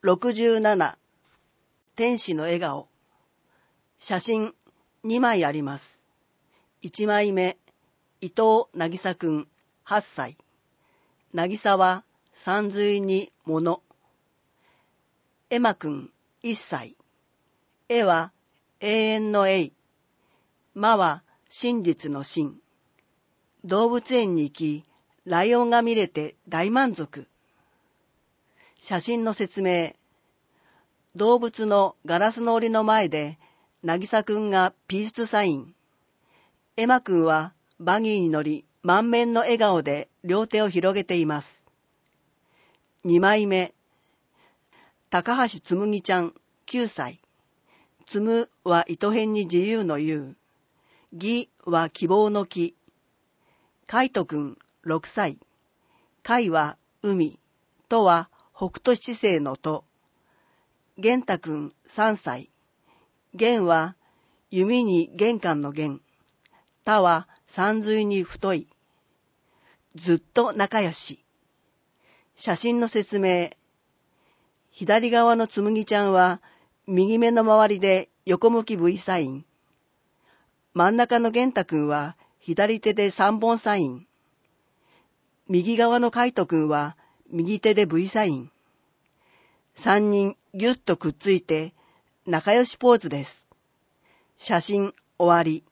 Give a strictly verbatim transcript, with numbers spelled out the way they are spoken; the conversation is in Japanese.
ろくじゅうなな天使の笑顔。写真にまいあります。いちまいめ、伊藤渚くんはっさい。渚はさんずいにもの。エマくんいっさい。絵は永遠の永。マは真実の真。動物園に行き、ライオンが見れて大満足。写真の説明。動物のガラスの檻の前で、渚くんがピースサイン。エマくんはバギーに乗り、満面の笑顔で両手を広げています。にまいめ。高橋つむぎちゃんきゅうさい。つむは糸編に自由の言う。ぎは希望の木。かいとくんろくさい。かいは海。とは北斗七星のと。げんたくんさんさい。げんは弓に玄関の玄。たはさんずいに太い。ずっと仲良し。写真の説明。左側のつむぎちゃんは右目の周りで横向き V サイン。真ん中の玄太くんは左手でさんぼんサイン。右側のかいとくんは右手で V サイン。さんにんぎゅっとくっついて仲良しポーズです。写真終わり。